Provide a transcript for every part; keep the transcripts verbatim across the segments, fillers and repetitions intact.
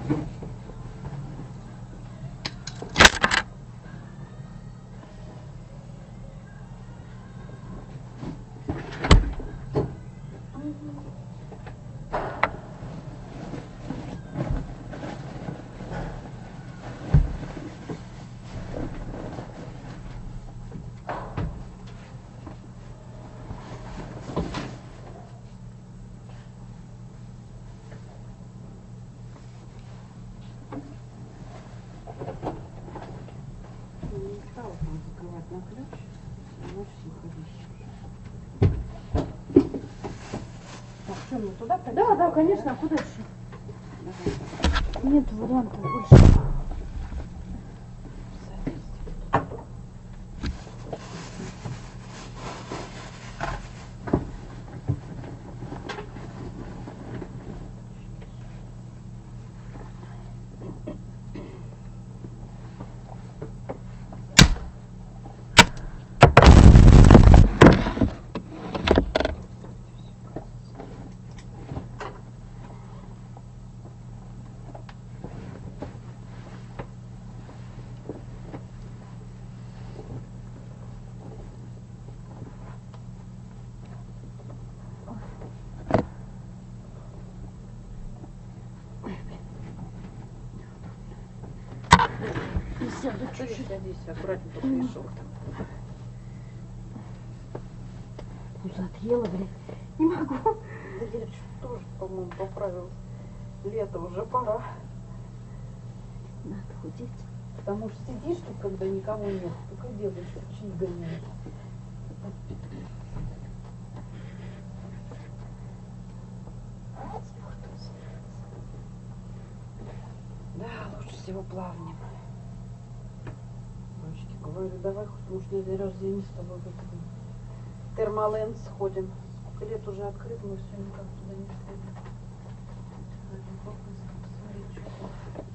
Закрывать на ключ, ночь выходящий. Так, что, мне туда пойти? Да, да, конечно, а куда еще? Давай. Нет вариантов больше. Сяду чуть-чуть. Садись, аккуратно, только мешок там. Уже отъела, блин. Не могу. Да я что тоже, по-моему, поправилась. Лето уже пора. Надо худеть. Потому что сидишь тут, когда никого нет, только делаешь, чьи гоняешь. Да, лучше всего плавнем. Дочке говорю, давай хоть уж на день рождения с тобой в этот Термоленд сходим. Сколько лет уже открыт, мы все никак туда не сходим. Посмотреть, что там.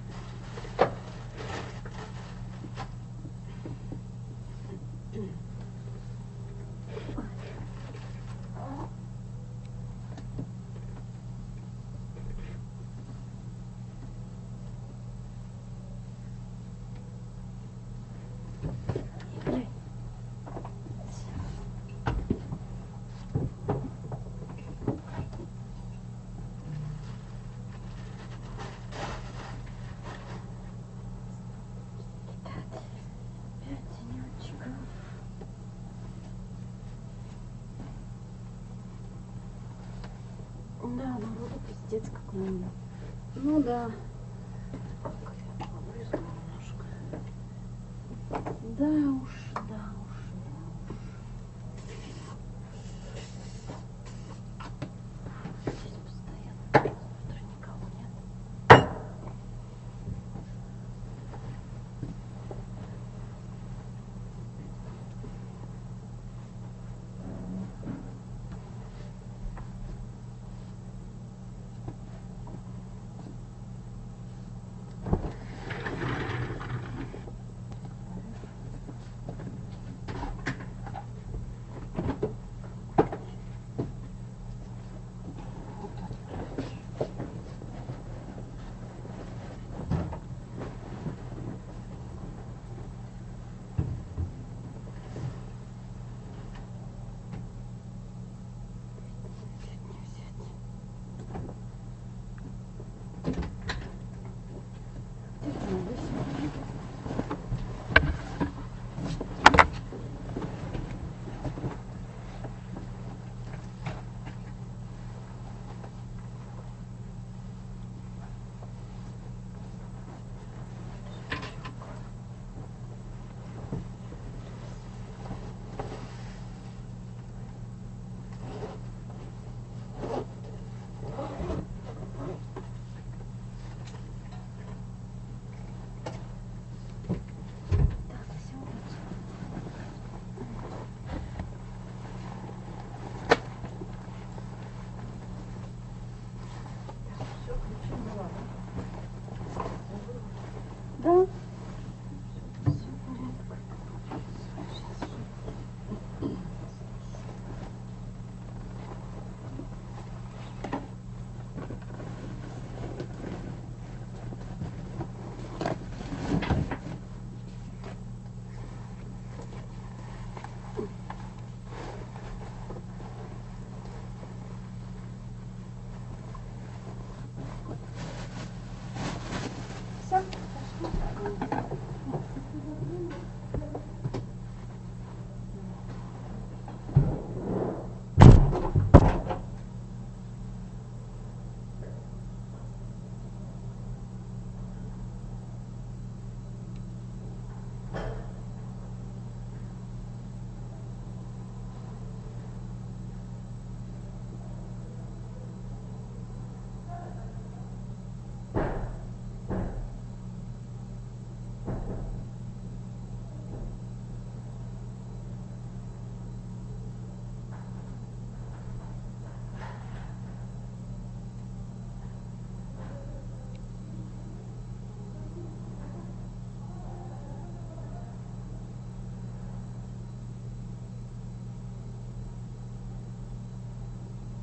Да, народу пиздец как много. Ну да. Обрезала немножко. Да уж, да уж.